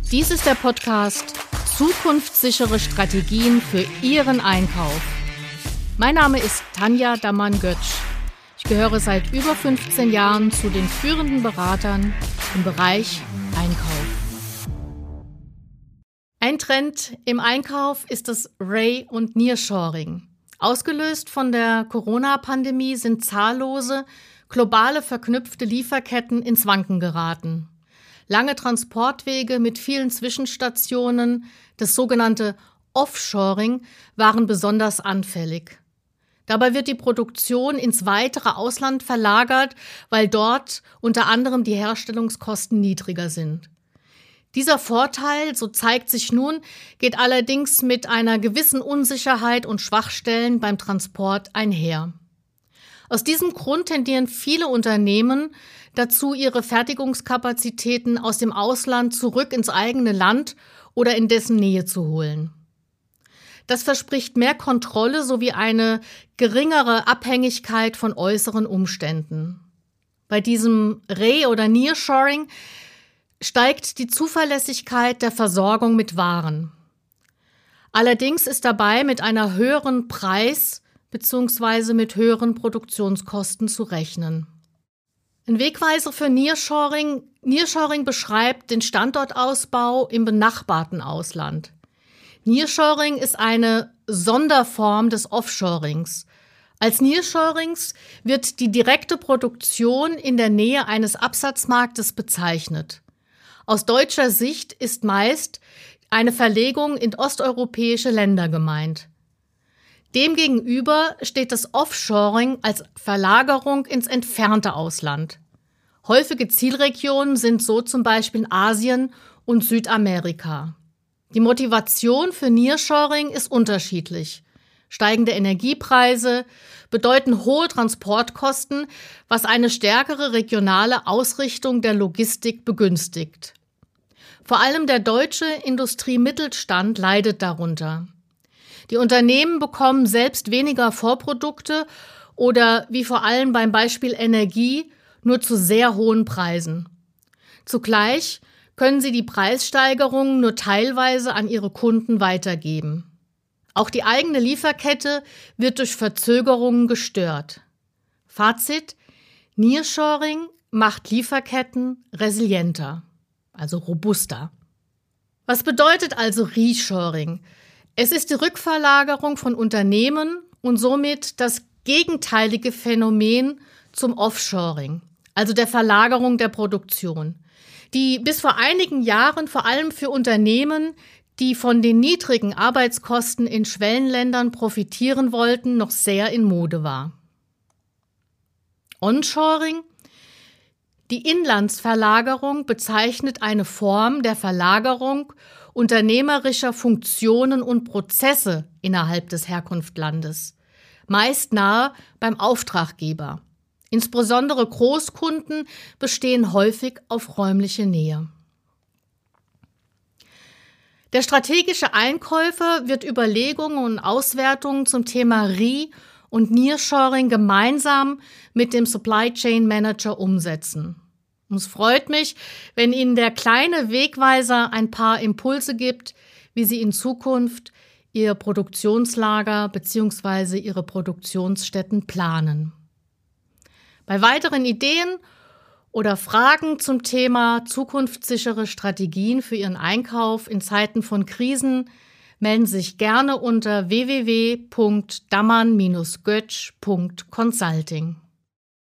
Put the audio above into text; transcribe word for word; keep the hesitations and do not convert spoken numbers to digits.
Dies ist der Podcast Zukunftssichere Strategien für Ihren Einkauf. Mein Name ist Tanja Damann-Götsch. Ich gehöre seit über fünfzehn Jahren zu den führenden Beratern im Bereich Einkauf. Ein Trend im Einkauf ist das Re- und Nearshoring. Ausgelöst von der Corona-Pandemie sind zahllose, globale verknüpfte Lieferketten ins Wanken geraten. Lange Transportwege mit vielen Zwischenstationen, das sogenannte Offshoring, waren besonders anfällig. Dabei wird die Produktion ins weitere Ausland verlagert, weil dort unter anderem die Herstellungskosten niedriger sind. Dieser Vorteil, so zeigt sich nun, geht allerdings mit einer gewissen Unsicherheit und Schwachstellen beim Transport einher. Aus diesem Grund tendieren viele Unternehmen dazu, ihre Fertigungskapazitäten aus dem Ausland zurück ins eigene Land oder in dessen Nähe zu holen. Das verspricht mehr Kontrolle sowie eine geringere Abhängigkeit von äußeren Umständen. Bei diesem Re- oder Nearshoring steigt die Zuverlässigkeit der Versorgung mit Waren. Allerdings ist dabei mit einer höheren Preis- bzw. mit höheren Produktionskosten zu rechnen. Ein Wegweiser für Nearshoring. Nearshoring beschreibt den Standortausbau im benachbarten Ausland. Nearshoring ist eine Sonderform des Offshorings. Als Nearshorings wird die direkte Produktion in der Nähe eines Absatzmarktes bezeichnet. Aus deutscher Sicht ist meist eine Verlegung in osteuropäische Länder gemeint. Demgegenüber steht das Offshoring als Verlagerung ins entfernte Ausland. Häufige Zielregionen sind so zum Beispiel Asien und Südamerika. Die Motivation für Nearshoring ist unterschiedlich. Steigende Energiepreise bedeuten hohe Transportkosten, was eine stärkere regionale Ausrichtung der Logistik begünstigt. Vor allem der deutsche Industriemittelstand leidet darunter. Die Unternehmen bekommen selbst weniger Vorprodukte oder, wie vor allem beim Beispiel Energie, nur zu sehr hohen Preisen. Zugleich können sie die Preissteigerungen nur teilweise an ihre Kunden weitergeben. Auch die eigene Lieferkette wird durch Verzögerungen gestört. Fazit: Nearshoring macht Lieferketten resilienter, also robuster. Was bedeutet also Reshoring? Es ist die Rückverlagerung von Unternehmen und somit das gegenteilige Phänomen zum Offshoring, also der Verlagerung der Produktion, die bis vor einigen Jahren vor allem für Unternehmen, die von den niedrigen Arbeitskosten in Schwellenländern profitieren wollten, noch sehr in Mode war. Onshoring. Die Inlandsverlagerung bezeichnet eine Form der Verlagerung unternehmerischer Funktionen und Prozesse innerhalb des Herkunftslandes, meist nahe beim Auftraggeber. Insbesondere Großkunden bestehen häufig auf räumliche Nähe. Der strategische Einkäufer wird Überlegungen und Auswertungen zum Thema Re- und Nearshoring gemeinsam mit dem Supply Chain Manager umsetzen. Und es freut mich, wenn Ihnen der kleine Wegweiser ein paar Impulse gibt, wie Sie in Zukunft Ihr Produktionslager bzw. Ihre Produktionsstätten planen. Bei weiteren Ideen oder Fragen zum Thema zukunftssichere Strategien für Ihren Einkauf in Zeiten von Krisen melden Sie sich gerne unter w w w punkt damann Bindestrich götsch punkt consulting.